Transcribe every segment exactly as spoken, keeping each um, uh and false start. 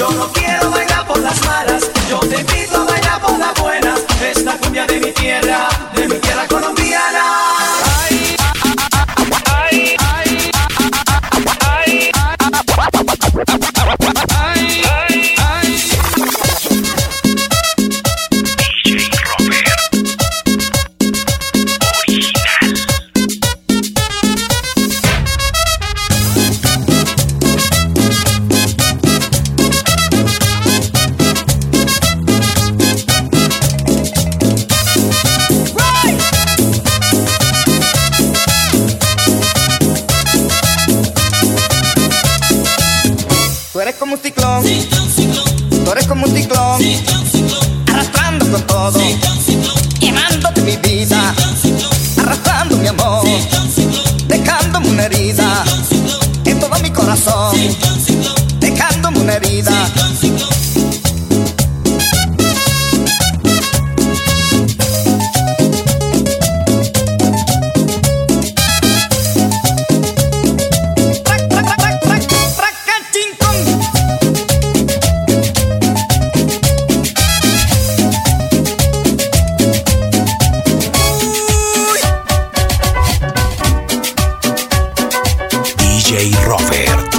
Yo no quiero bailar por las malas, yo te invito a bailar por la buena. Esta cumbia de mi tierra, de mi tierra colombiana. Ay, ay, ay, ay, ay, ay, ay, ay. D J Robert, original. Tú eres como un ciclón, Ciclón, ciclón, tú eres como un ciclón, ciclón, ciclón, arrastrando con todo, ciclón, ciclón, quemándote mi vida, ciclón, ciclón, arrastrando mi amor, ciclón, ciclón, dejándome una herida ciclón, ciclón, en todo mi corazón, ciclón, ciclón, dejándome una herida. ciclón, ciclón. Trac, trac, trac, trac, trac, tracachincón. Uy. D J Robert,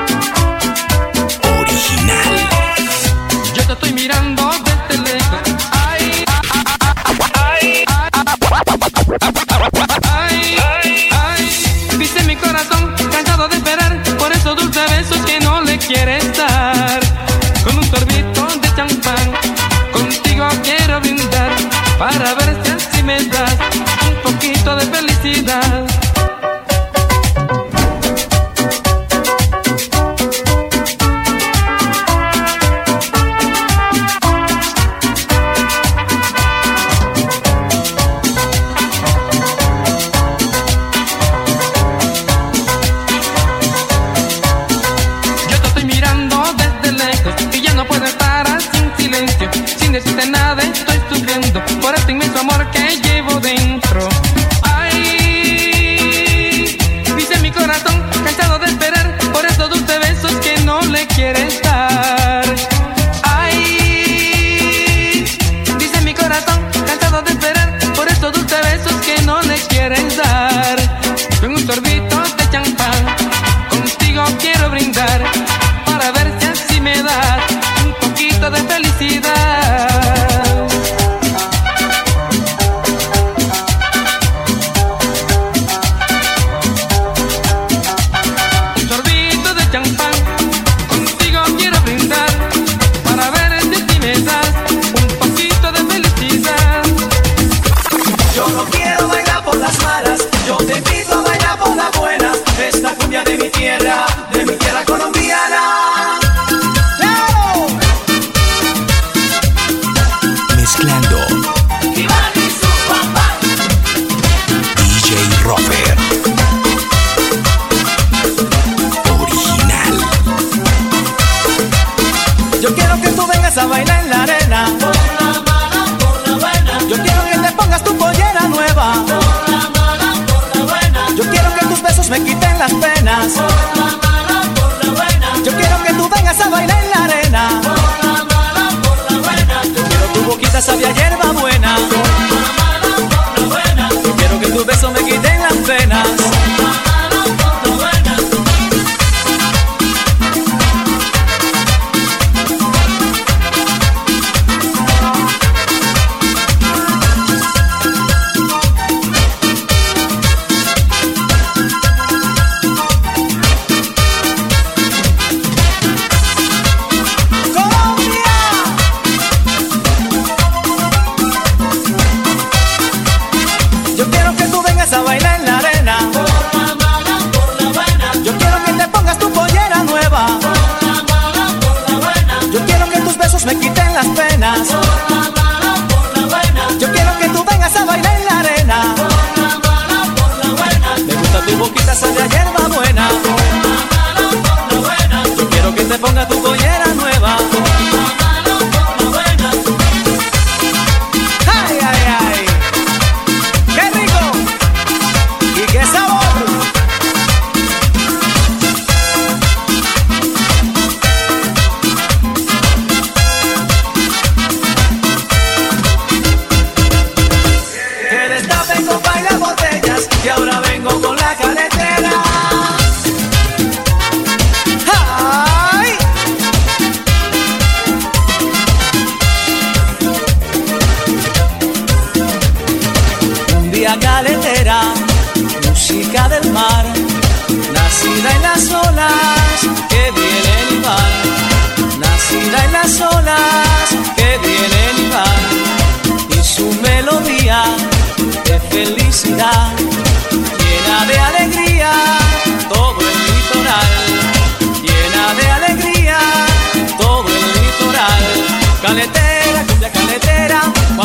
original. Yo te estoy mirando desde lejos. Ay, ay, ay, ay, ay. Dice mi corazón, cansado de esperar por esos dulces besos que no le quieres dar. Con un sorbito de champán, contigo quiero brindar para ver si así me das un poquito de felicidad. Yo te estoy mirando desde lejos y ya no puedo estar así en silencio. Sin decirte nada estoy sufriendo por este inmenso amor que llevo dentro. Ay, dice mi corazón, cansado de esperar por esos dulces besos que no le quieres dar. Ay, dice mi corazón, cansado de esperar por esos dulces besos que no le quieres dar. Con un sorbito de champán, contigo quiero brindar para ver si así me das un poquito de felicidad. Un sorbito de champán, contigo quiero brindar para ver si así me das un poquito de felicidad. Yo no quiero bailar por las malas, yo te invito a bailar por la buena. Esta cumbia de mi tierra, de mi tierra colombiana. ¡Claro! Mezclando Iván y su papá. D J Robert, original. Yo quiero que tú vengas a bailar en la arena. Por la mala, por la buena, Yo quiero que te pongas tu pollera nueva. por la mala, por la buena, Yo quiero que tus besos me quiten las penas. por la mala, por la buena, Yo quiero que tú vengas a bailar en la arena. por la mala, por la buena, Yo quiero tu boquita sabia hierba buena. por la mala, por la buena, Yo quiero que tus besos me quiten las penas. por la mala, por la buena. ¡Colombia! Yo quiero que tú vengas a bailar en la arena. Por la mala, por la buena, Yo quiero que te pongas tu pollera nueva. por la mala, por la buena, Yo quiero que tus besos me quiten las penas. por la mala, por la buena, Yo quiero que tú vengas a bailar en la arena. por la mala, por la buena, Me gusta tu boquita sabia hierba buena. por la mala, por la buena, Yo quiero que te pongas tu pollera nueva. por la mala, por la buena. ¡Ay, ay, ay! ¡Qué rico! ¡Y qué sabor!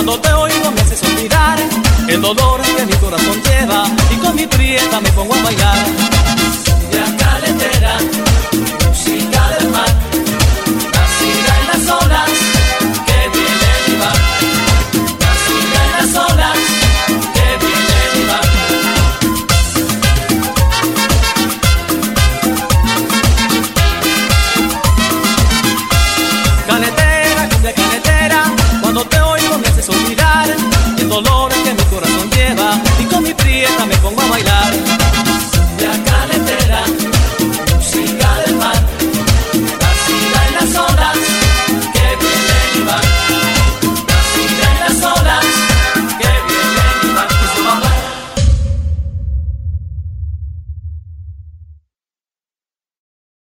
Cuando te oigo me haces olvidar el dolor que mi corazón lleva, y con mi prieta me pongo a bailar. Ya caletera, música del mar, nacida en las olas que vienen y van, nacida en las olas que vienen y van. Caletera, cumbia caletera, cuando te oigo me haces olvidar el dolor que mi corazón lleva, y con mi prieta me pongo a bailar.